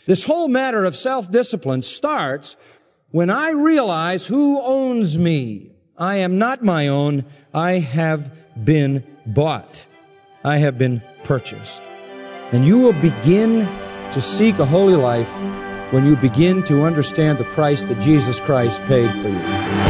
This whole matter of self-discipline starts when I realize who owns me. I am not my own. I have been bought. I have been purchased. And you will begin to seek a holy life when you begin to understand the price that Jesus Christ paid for you.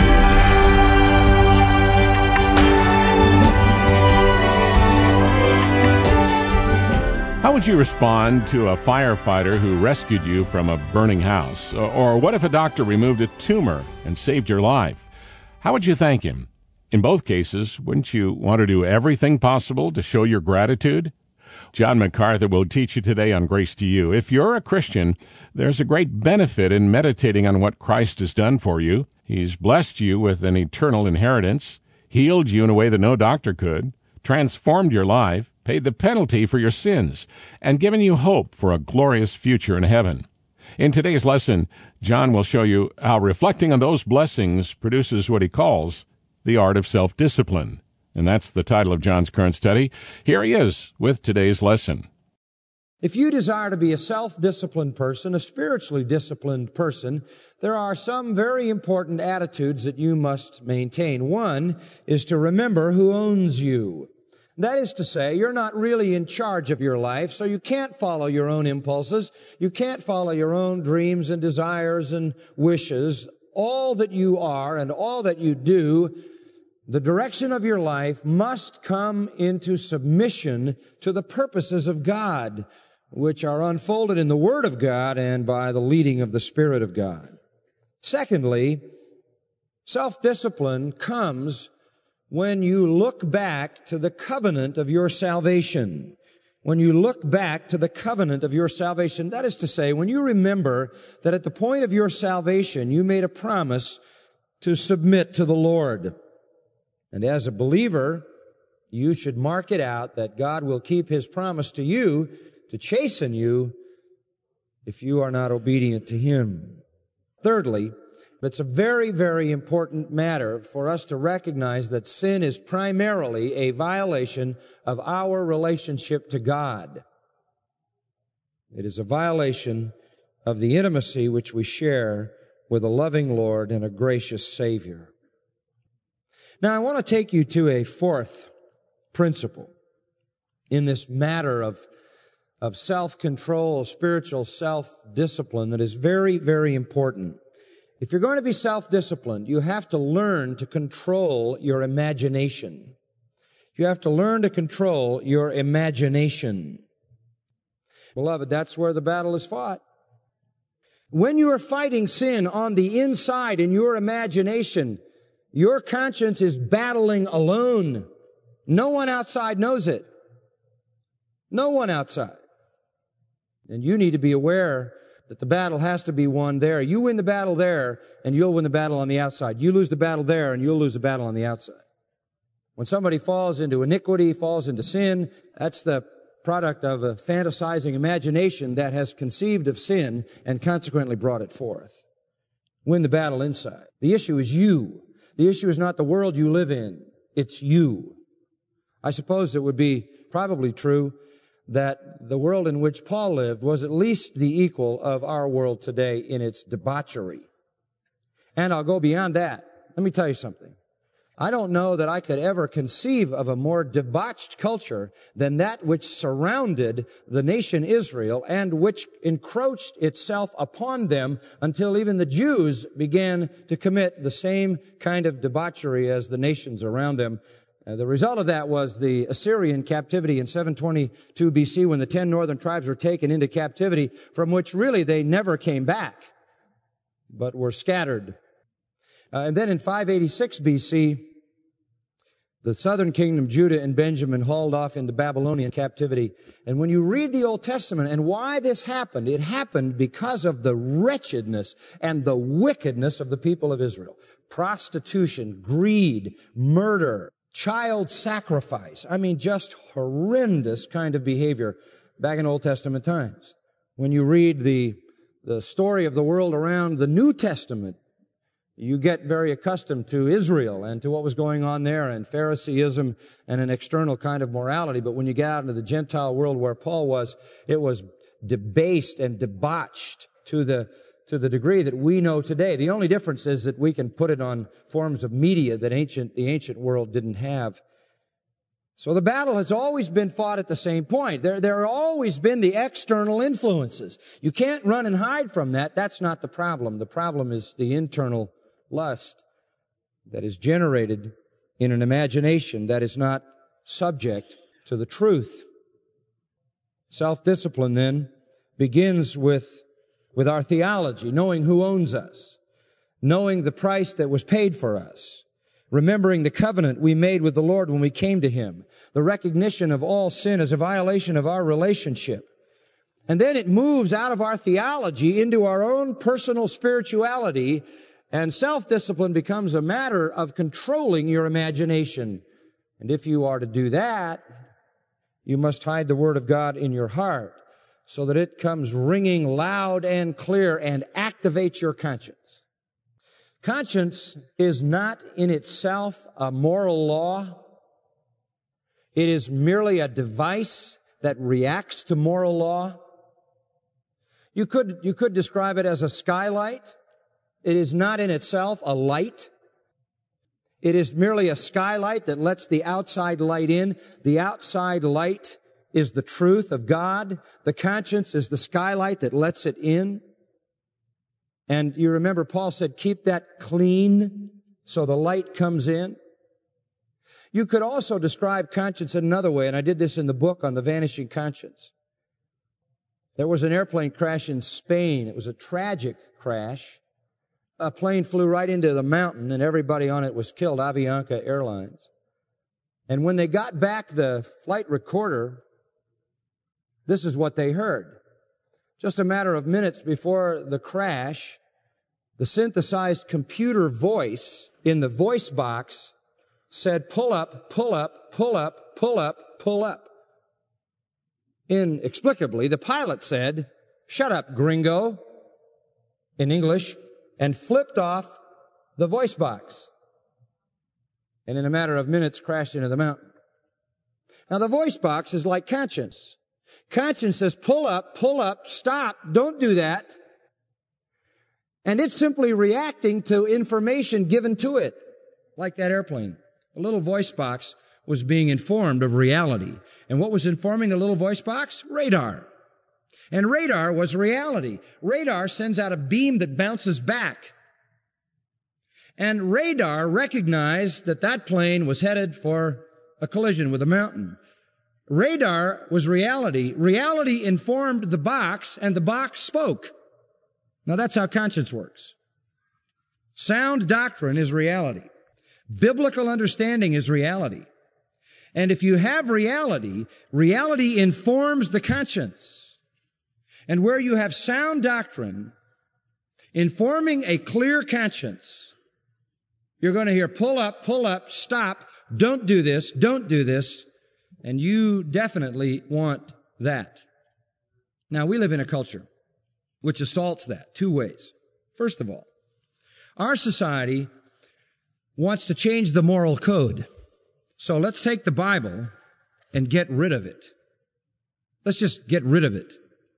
How would you respond to a firefighter who rescued you from a burning house? Or what if a doctor removed a tumor and saved your life? How would you thank him? In both cases, wouldn't you want to do everything possible to show your gratitude? John MacArthur will teach you today on Grace to You. If you're a Christian, there's a great benefit in meditating on what Christ has done for you. He's blessed you with an eternal inheritance, healed you in a way that no doctor could, transformed your life, paid the penalty for your sins, and given you hope for a glorious future in heaven. In today's lesson, John will show you how reflecting on those blessings produces what he calls the art of self-discipline. And that's the title of John's current study. Here he is with today's lesson. If you desire to be a self-disciplined person, a spiritually disciplined person, there are some very important attitudes that you must maintain. One is to remember who owns you. That is to say, you're not really in charge of your life, so you can't follow your own impulses. You can't follow your own dreams and desires and wishes. All that you are and all that you do, the direction of your life must come into submission to the purposes of God, which are unfolded in the Word of God and by the leading of the Spirit of God. Secondly, self-discipline comes when you look back to the covenant of your salvation. When you look back to the covenant of your salvation, that is to say, when you remember that at the point of your salvation, you made a promise to submit to the Lord. And as a believer, you should mark it out that God will keep His promise to you to chasten you if you are not obedient to Him. Thirdly, it's a very, very important matter for us to recognize that sin is primarily a violation of our relationship to God. It is a violation of the intimacy which we share with a loving Lord and a gracious Savior. Now, I want to take you to a fourth principle in this matter of self-control, spiritual self-discipline that is very, very important. If you're going to be self-disciplined, you have to learn to control your imagination. You have to learn to control your imagination. Beloved, that's where the battle is fought. When you are fighting sin on the inside in your imagination, your conscience is battling alone. No one outside knows it. No one outside. And you need to be aware that the battle has to be won there. You win the battle there, and you'll win the battle on the outside. You lose the battle there, and you'll lose the battle on the outside. When somebody falls into iniquity, falls into sin, that's the product of a fantasizing imagination that has conceived of sin and consequently brought it forth. Win the battle inside. The issue is you. The issue is not the world you live in. It's you. I suppose it would be probably true that the world in which Paul lived was at least the equal of our world today in its debauchery. And I'll go beyond that. Let me tell you something. I don't know that I could ever conceive of a more debauched culture than that which surrounded the nation Israel and which encroached itself upon them until even the Jews began to commit the same kind of debauchery as the nations around them. The result of that was the Assyrian captivity in 722 BC when the 10 northern tribes were taken into captivity, from which really they never came back, but were scattered. And then in 586 BC, the southern kingdom, Judah and Benjamin, hauled off into Babylonian captivity. And when you read the Old Testament and why this happened, it happened because of the wretchedness and the wickedness of the people of Israel. Prostitution, greed, murder, child sacrifice. I mean, just horrendous kind of behavior back in Old Testament times. When you read the story of the world around the New Testament, you get very accustomed to Israel and to what was going on there and Phariseeism and an external kind of morality. But when you get out into the Gentile world where Paul was, it was debased and debauched to the degree that we know today. The only difference is that we can put it on forms of media that the ancient world didn't have. So the battle has always been fought at the same point. There have always been the external influences. You can't run and hide from that. That's not the problem. The problem is the internal lust that is generated in an imagination that is not subject to the truth. Self-discipline then begins with our theology, knowing who owns us, knowing the price that was paid for us, remembering the covenant we made with the Lord when we came to Him, the recognition of all sin as a violation of our relationship. And then it moves out of our theology into our own personal spirituality, and self-discipline becomes a matter of controlling your imagination. And if you are to do that, you must hide the Word of God in your heart so that it comes ringing loud and clear and activates your conscience. Conscience is not in itself a moral law. It is merely a device that reacts to moral law. You could describe it as a skylight. It is not in itself a light. It is merely a skylight that lets the outside light in. The outside light is the truth of God. The conscience is the skylight that lets it in. And you remember Paul said, keep that clean so the light comes in. You could also describe conscience in another way, and I did this in the book on the vanishing conscience. There was an airplane crash in Spain. It was a tragic crash. A plane flew right into the mountain, and everybody on it was killed, Avianca Airlines. And when they got back the flight recorder, this is what they heard. Just a matter of minutes before the crash, the synthesized computer voice in the voice box said, pull up, pull up, pull up, pull up, pull up. Inexplicably, the pilot said, shut up, gringo, in English, and flipped off the voice box. And in a matter of minutes crashed into the mountain. Now the voice box is like conscience. Conscience says, pull up, stop, don't do that. And it's simply reacting to information given to it, like that airplane. The little voice box was being informed of reality. And what was informing the little voice box? Radar. And radar was reality. Radar sends out a beam that bounces back. And radar recognized that that plane was headed for a collision with a mountain. Radar was reality. Reality informed the box, and the box spoke. Now that's how conscience works. Sound doctrine is reality. Biblical understanding is reality. And if you have reality, reality informs the conscience. And where you have sound doctrine informing a clear conscience, you're going to hear pull up, stop, don't do this, and you definitely want that. Now, we live in a culture which assaults that two ways. First of all, our society wants to change the moral code. So let's take the Bible and get rid of it. Let's just get rid of it.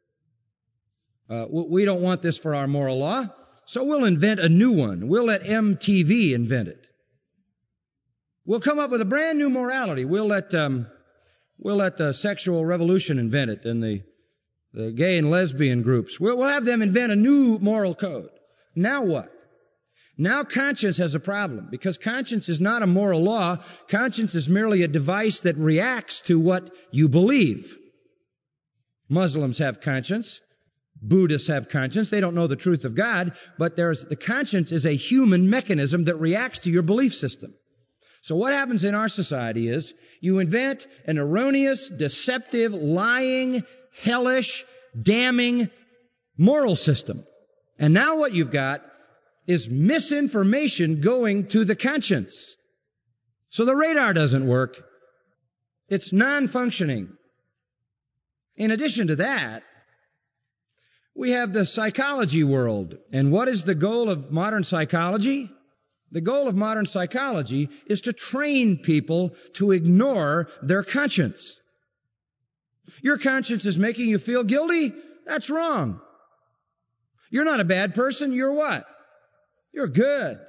We don't want this for our moral law, so we'll invent a new one. We'll let MTV invent it. We'll come up with a brand new morality. We'll let the Sexual Revolution invent it, and the gay and lesbian groups. We'll have them invent a new moral code. Now what? Now conscience has a problem, because conscience is not a moral law. Conscience is merely a device that reacts to what you believe. Muslims have conscience. Buddhists have conscience. They don't know the truth of God, but the conscience is a human mechanism that reacts to your belief system. So what happens in our society is you invent an erroneous, deceptive, lying, hellish, damning moral system. And now what you've got is misinformation going to the conscience. So the radar doesn't work. It's non-functioning. In addition to that, we have the psychology world. And what is the goal of modern psychology? The goal of modern psychology is to train people to ignore their conscience. Your conscience is making you feel guilty? That's wrong. You're not a bad person. You're what? You're good.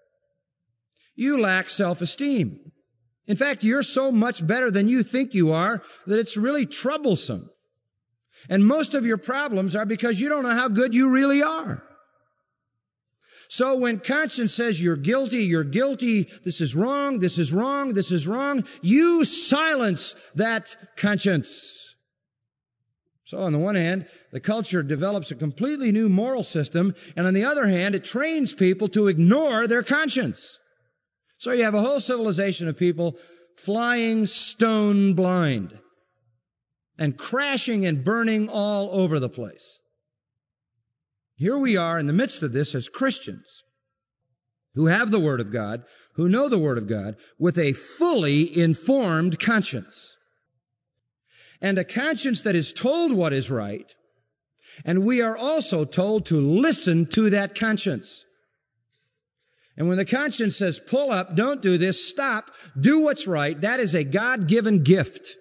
You lack self-esteem. In fact, you're so much better than you think you are that it's really troublesome. And most of your problems are because you don't know how good you really are. So when conscience says you're guilty, this is wrong, this is wrong, this is wrong, you silence that conscience. So on the one hand, the culture develops a completely new moral system, and on the other hand, it trains people to ignore their conscience. So you have a whole civilization of people flying stone blind and crashing and burning all over the place. Here we are in the midst of this as Christians who have the Word of God, who know the Word of God, with a fully informed conscience. And a conscience that is told what is right, and we are also told to listen to that conscience. And when the conscience says, pull up, don't do this, stop, do what's right, that is a God-given gift.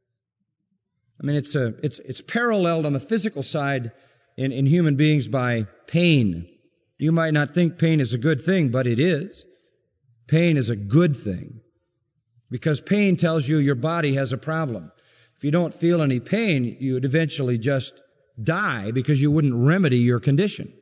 I mean, it's paralleled on the physical side in human beings by pain. You might not think pain is a good thing, but it is. Pain is a good thing because pain tells you your body has a problem. If you don't feel any pain, you would eventually just die because you wouldn't remedy your condition.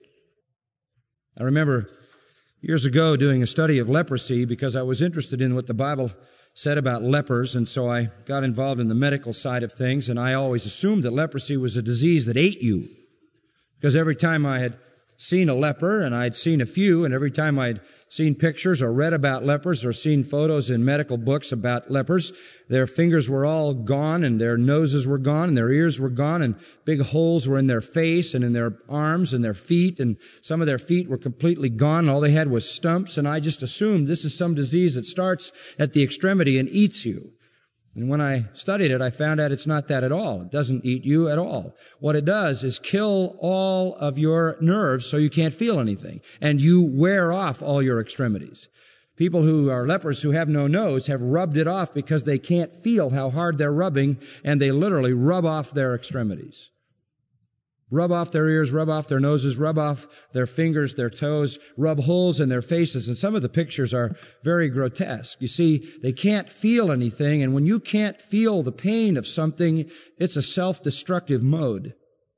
I remember years ago doing a study of leprosy because I was interested in what the Bible said about lepers, and so I got involved in the medical side of things, and I always assumed that leprosy was a disease that ate you. Because every time I had seen a leper, and I'd seen a few, and every time I'd seen pictures or read about lepers or seen photos in medical books about lepers, their fingers were all gone, and their noses were gone, and their ears were gone, and big holes were in their face and in their arms and their feet, and some of their feet were completely gone, and all they had was stumps, and I just assumed this is some disease that starts at the extremity and eats you. And when I studied it, I found out it's not that at all. It doesn't eat you at all. What it does is kill all of your nerves so you can't feel anything. And you wear off all your extremities. People who are lepers who have no nose have rubbed it off because they can't feel how hard they're rubbing, and they literally rub off their extremities. Rub off their ears, rub off their noses, rub off their fingers, their toes, rub holes in their faces. And some of the pictures are very grotesque. You see, they can't feel anything. And when you can't feel the pain of something, it's a self-destructive mode.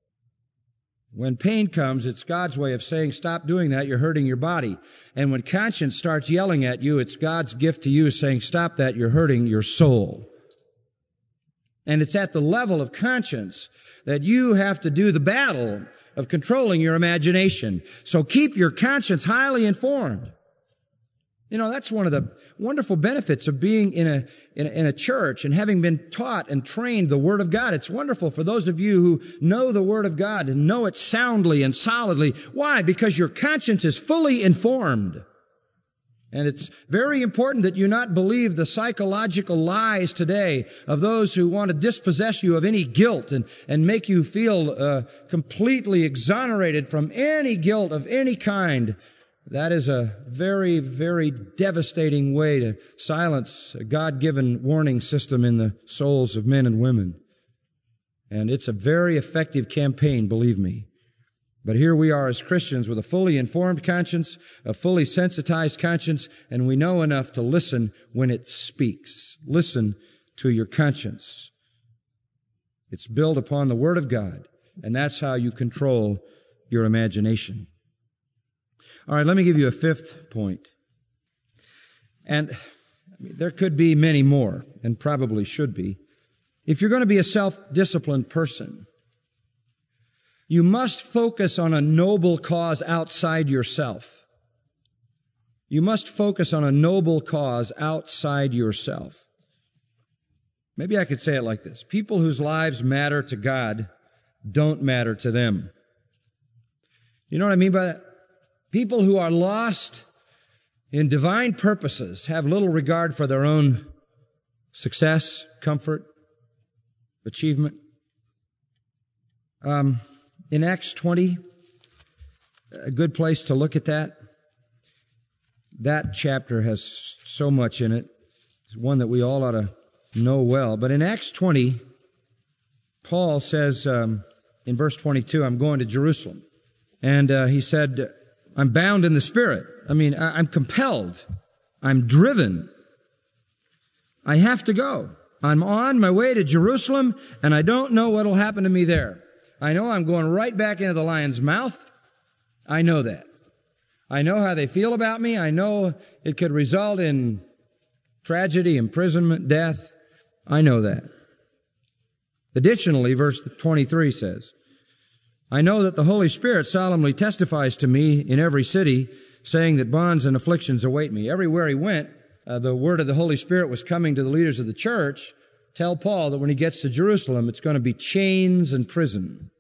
When pain comes, it's God's way of saying, stop doing that, you're hurting your body. And when conscience starts yelling at you, it's God's gift to you saying, stop that, you're hurting your soul. And it's at the level of conscience that you have to do the battle of controlling your imagination. So keep your conscience highly informed. You know, that's one of the wonderful benefits of being in a church and having been taught and trained the Word of God. It's wonderful for those of you who know the Word of God and know it soundly and solidly. Why? Because your conscience is fully informed. And it's very important that you not believe the psychological lies today of those who want to dispossess you of any guilt and make you feel completely exonerated from any guilt of any kind. That is a very, very devastating way to silence a God-given warning system in the souls of men and women. And it's a very effective campaign, believe me. But here we are as Christians with a fully informed conscience, a fully sensitized conscience, and we know enough to listen when it speaks. Listen to your conscience. It's built upon the Word of God, and that's how you control your imagination. All right, let me give you a fifth point. And there could be many more, and probably should be. If you're going to be a self-disciplined person, you must focus on a noble cause outside yourself. You must focus on a noble cause outside yourself. Maybe I could say it like this. People whose lives matter to God don't matter to them. You know what I mean by that? People who are lost in divine purposes have little regard for their own success, comfort, achievement. In Acts 20, a good place to look at that. That chapter has so much in it. It's one that we all ought to know well. But in Acts 20, Paul says in in verse 22, I'm going to Jerusalem. And he said, I'm bound in the Spirit. I'm compelled. I'm driven. I have to go. I'm on my way to Jerusalem, and I don't know what will happen to me there. I know I'm going right back into the lion's mouth. I know that. I know how they feel about me. I know it could result in tragedy, imprisonment, death. I know that. Additionally, verse 23 says, I know that the Holy Spirit solemnly testifies to me in every city, saying that bonds and afflictions await me. Everywhere he went, the word of the Holy Spirit was coming to the leaders of the church. Tell Paul that when he gets to Jerusalem, it's going to be chains and prison.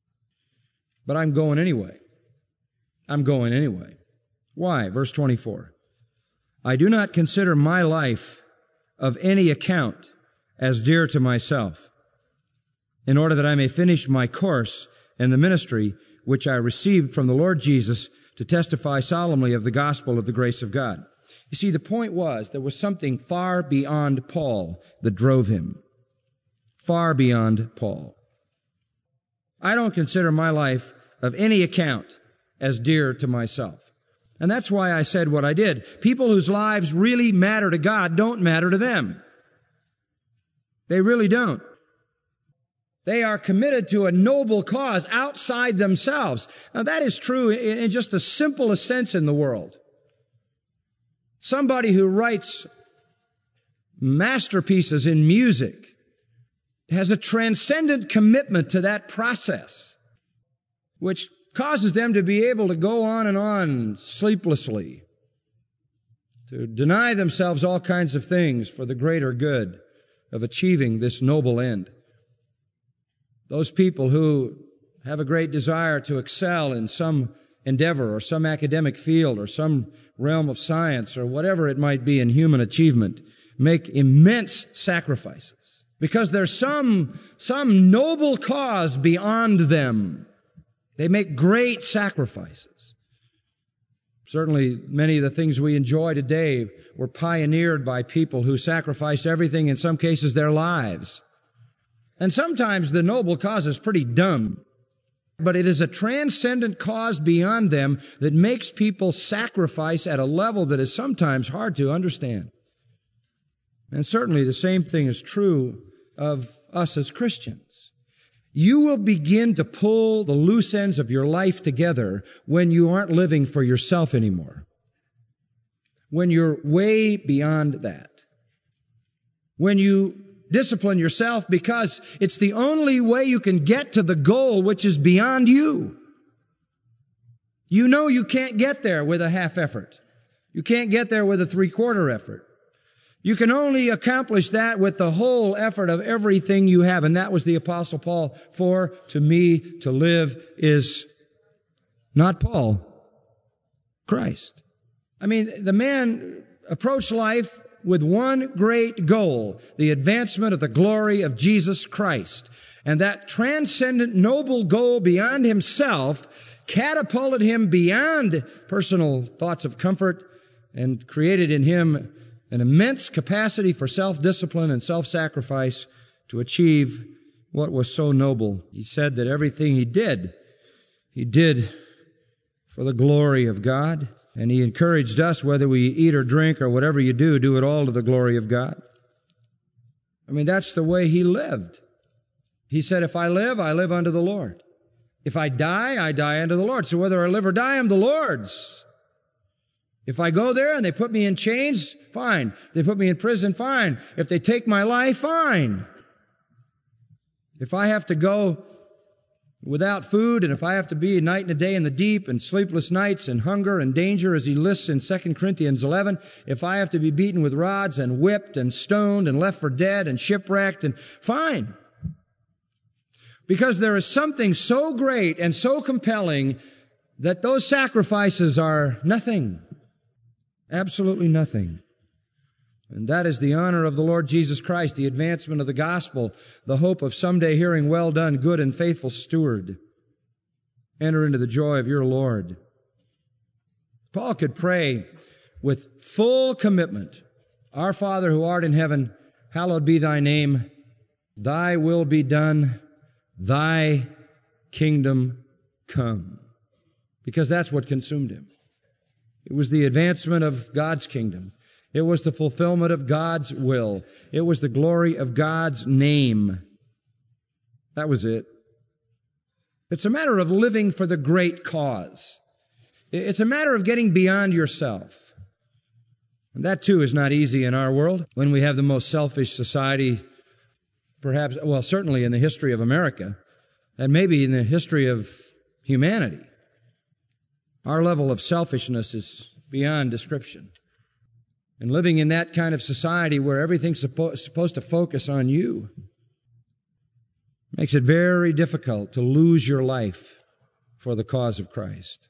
But I'm going anyway. I'm going anyway. Why? Verse 24. I do not consider my life of any account as dear to myself, in order that I may finish my course in the ministry which I received from the Lord Jesus to testify solemnly of the gospel of the grace of God. You see, the point was there was something far beyond Paul that drove him. Far beyond Paul. I don't consider my life of any account as dear to myself. And that's why I said what I did. People whose lives really matter to God don't matter to them. They really don't. They are committed to a noble cause outside themselves. Now that is true in just the simplest sense in the world. Somebody who writes masterpieces in music has a transcendent commitment to that process, which causes them to be able to go on and on sleeplessly, to deny themselves all kinds of things for the greater good of achieving this noble end. Those people who have a great desire to excel in some endeavor or some academic field or some realm of science or whatever it might be in human achievement make immense sacrifices because there's some noble cause beyond them. They make great sacrifices. Certainly, many of the things we enjoy today were pioneered by people who sacrificed everything, in some cases their lives. And sometimes the noble cause is pretty dumb, but it is a transcendent cause beyond them that makes people sacrifice at a level that is sometimes hard to understand. And certainly the same thing is true of us as Christians. You will begin to pull the loose ends of your life together when you aren't living for yourself anymore. When you're way beyond that. When you discipline yourself because it's the only way you can get to the goal which is beyond you. You know you can't get there with a half effort. You can't get there with a three-quarter effort. You can only accomplish that with the whole effort of everything you have. And that was the Apostle Paul. For to me to live is not Paul, Christ. The man approached life with one great goal, the advancement of the glory of Jesus Christ. And that transcendent noble goal beyond himself catapulted him beyond personal thoughts of comfort and created in him an immense capacity for self-discipline and self-sacrifice to achieve what was so noble. He said that everything he did for the glory of God. And he encouraged us, whether we eat or drink or whatever you do it all to the glory of God. That's the way he lived. He said, if I live unto the Lord. If I die unto the Lord. So whether I live or die, I'm the Lord's. If I go there and they put me in chains, fine. If they put me in prison, fine. If they take my life, fine. If I have to go without food, and if I have to be a night and a day in the deep and sleepless nights and hunger and danger, as he lists in 2 Corinthians 11, if I have to be beaten with rods and whipped and stoned and left for dead and shipwrecked, and fine. Because there is something so great and so compelling that those sacrifices are nothing. Absolutely nothing. And that is the honor of the Lord Jesus Christ, the advancement of the gospel, the hope of someday hearing, well done, good and faithful steward. Enter into the joy of your Lord. Paul could pray with full commitment. Our Father who art in heaven, hallowed be thy name. Thy will be done. Thy kingdom come. Because that's what consumed him. It was the advancement of God's kingdom. It was the fulfillment of God's will. It was the glory of God's name. That was it. It's a matter of living for the great cause. It's a matter of getting beyond yourself. And that too is not easy in our world when we have the most selfish society, perhaps, well, certainly in the history of America, and maybe in the history of humanity. Our level of selfishness is beyond description. And living in that kind of society where everything's supposed to focus on you makes it very difficult to lose your life for the cause of Christ.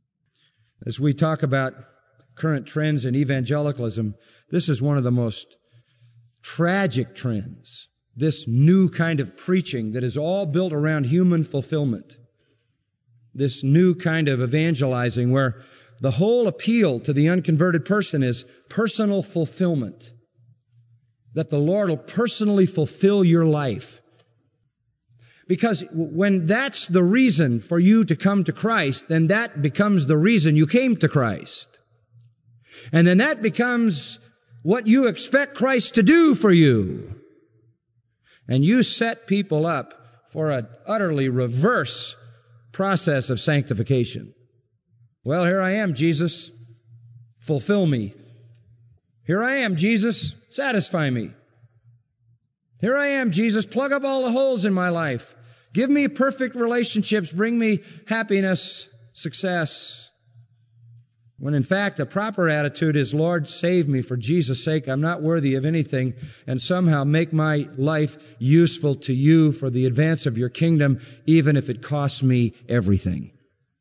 As we talk about current trends in evangelicalism, this is one of the most tragic trends. This new kind of preaching that is all built around human fulfillment. This new kind of evangelizing where the whole appeal to the unconverted person is personal fulfillment. That the Lord will personally fulfill your life. Because when that's the reason for you to come to Christ, then that becomes the reason you came to Christ. And then that becomes what you expect Christ to do for you. And you set people up for an utterly reverse process of sanctification. Well, here I am, Jesus. Fulfill me. Here I am, Jesus. Satisfy me. Here I am, Jesus. Plug up all the holes in my life. Give me perfect relationships. Bring me happiness, success. When in fact, a proper attitude is, Lord, save me for Jesus' sake. I'm not worthy of anything. And somehow make my life useful to you for the advance of your kingdom, even if it costs me everything.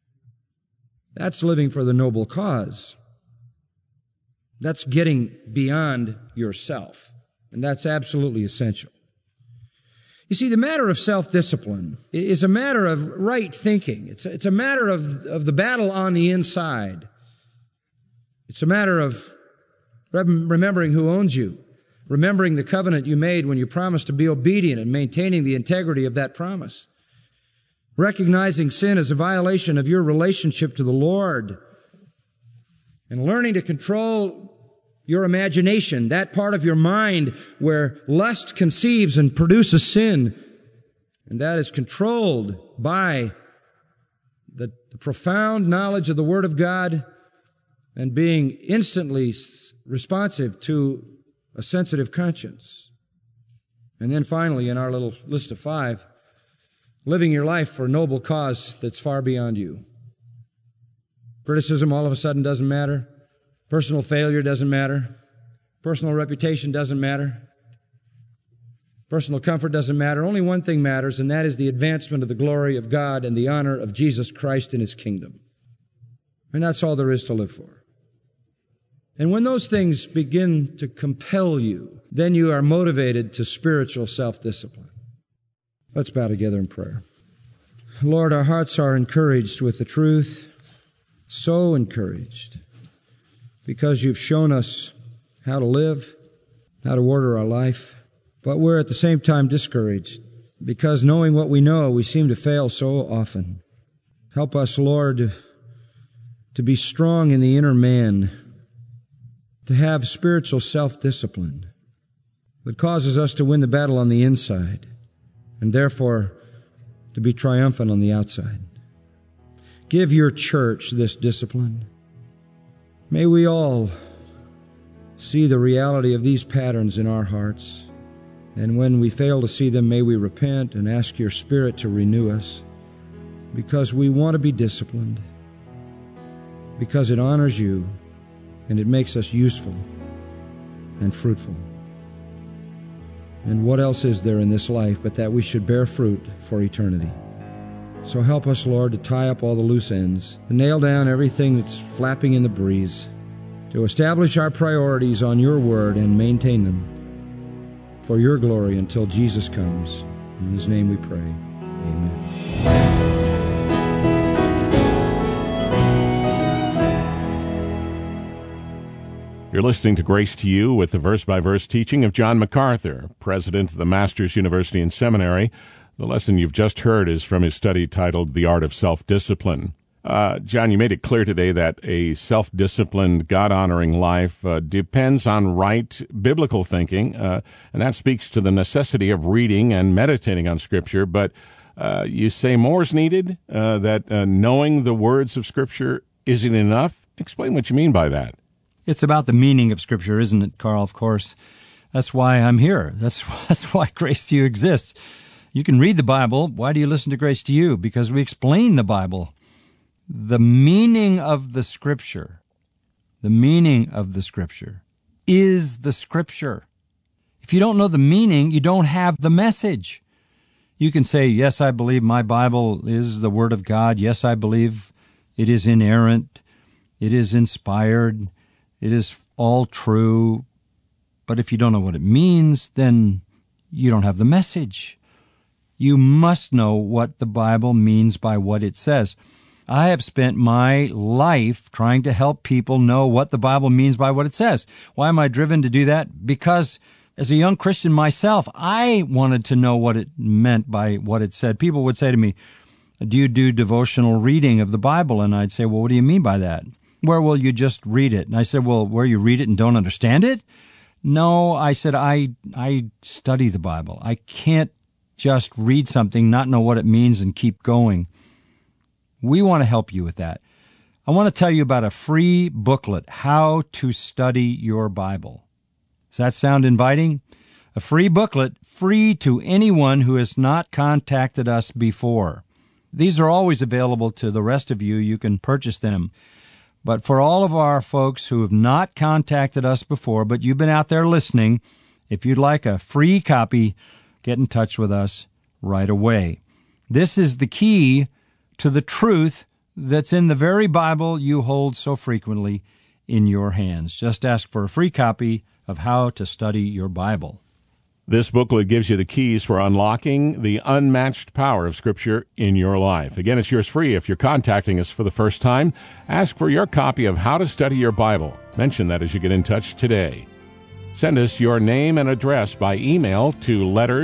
That's living for the noble cause. That's getting beyond yourself. And that's absolutely essential. You see, the matter of self-discipline is a matter of right thinking. It's a matter of the battle on the inside. It's a matter of remembering who owns you, remembering the covenant you made when you promised to be obedient and maintaining the integrity of that promise. Recognizing sin as a violation of your relationship to the Lord, and learning to control your imagination, that part of your mind where lust conceives and produces sin, and that is controlled by the profound knowledge of the Word of God and being instantly responsive to a sensitive conscience. And then finally, in our little list of 5, living your life for a noble cause that's far beyond you. Criticism all of a sudden doesn't matter. Personal failure doesn't matter. Personal reputation doesn't matter. Personal comfort doesn't matter. Only one thing matters, and that is the advancement of the glory of God and the honor of Jesus Christ in His kingdom. And that's all there is to live for. And when those things begin to compel you, then you are motivated to spiritual self-discipline. Let's bow together in prayer. Lord, our hearts are encouraged with the truth, so encouraged, because you've shown us how to live, how to order our life. But we're at the same time discouraged, because knowing what we know, we seem to fail so often. Help us, Lord, to be strong in the inner man, to have spiritual self-discipline that causes us to win the battle on the inside, and therefore to be triumphant on the outside. Give your church this discipline. May we all see the reality of these patterns in our hearts, and when we fail to see them, may we repent and ask your Spirit to renew us, because we want to be disciplined, because it honors you and it makes us useful and fruitful. And what else is there in this life but that we should bear fruit for eternity? So help us, Lord, to tie up all the loose ends, to nail down everything that's flapping in the breeze, to establish our priorities on your word and maintain them for your glory until Jesus comes. In His name we pray. Amen. You're listening to Grace to You with the verse-by-verse teaching of John MacArthur, president of the Masters University and Seminary. The lesson you've just heard is from his study titled The Art of Self-Discipline. John, you made it clear today that a self-disciplined, God-honoring life depends on right biblical thinking, and that speaks to the necessity of reading and meditating on Scripture. But you say more is needed, that knowing the words of Scripture isn't enough. Explain what you mean by that. It's about the meaning of Scripture, isn't it, Carl? Of course. That's why I'm here. That's why Grace to You exists. You can read the Bible. Why do you listen to Grace to You? Because we explain the Bible. The meaning of the Scripture is the Scripture. If you don't know the meaning, you don't have the message. You can say, yes, I believe my Bible is the Word of God. Yes, I believe it is inerrant. It is inspired. It is all true. But if you don't know what it means, then you don't have the message. You must know what the Bible means by what it says. I have spent my life trying to help people know what the Bible means by what it says. Why am I driven to do that? Because as a young Christian myself, I wanted to know what it meant by what it said. People would say to me, do you do devotional reading of the Bible? And I'd say, well, what do you mean by that? Where will you just read it? And I said, well, where you read it and don't understand it? No, I said, I study the Bible. I can't just read something, not know what it means, and keep going. We want to help you with that. I want to tell you about a free booklet, How to Study Your Bible. Does that sound inviting? A free booklet, free to anyone who has not contacted us before. These are always available to the rest of you. You can purchase them. But for all of our folks who have not contacted us before, but you've been out there listening, if you'd like a free copy, get in touch with us right away. This is the key to the truth that's in the very Bible you hold so frequently in your hands. Just ask for a free copy of How to Study Your Bible. This booklet gives you the keys for unlocking the unmatched power of Scripture in your life. Again, it's yours free. If you're contacting us for the first time, ask for your copy of How to Study Your Bible. Mention that as you get in touch today. Send us your name and address by email to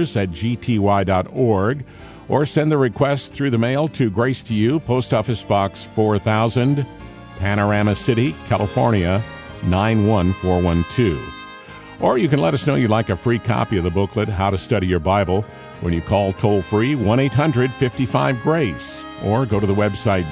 letters@gty.org, or send the request through the mail to Grace to You, Post Office Box 4000, Panorama City, California, 91412. Or you can let us know you'd like a free copy of the booklet, How to Study Your Bible, when you call toll-free 1-800-55-GRACE, or go to the website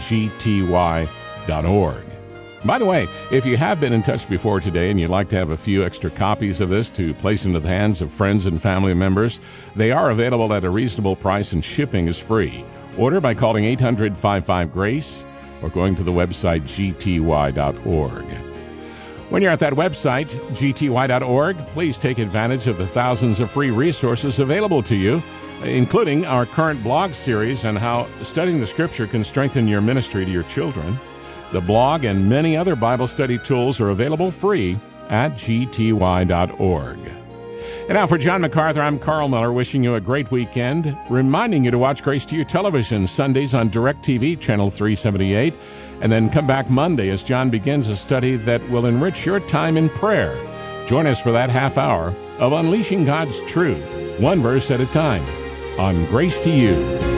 gty.org. By the way, if you have been in touch before today and you'd like to have a few extra copies of this to place into the hands of friends and family members, they are available at a reasonable price and shipping is free. Order by calling 800-55-GRACE or going to the website gty.org. When you're at that website, gty.org, please take advantage of the thousands of free resources available to you, including our current blog series on how studying the Scripture can strengthen your ministry to your children. The blog and many other Bible study tools are available free at gty.org. And now for John MacArthur, I'm Carl Miller, wishing you a great weekend, reminding you to watch Grace to You television Sundays on DirecTV, Channel 378, and then come back Monday as John begins a study that will enrich your time in prayer. Join us for that half hour of Unleashing God's Truth, one verse at a time, on Grace to You.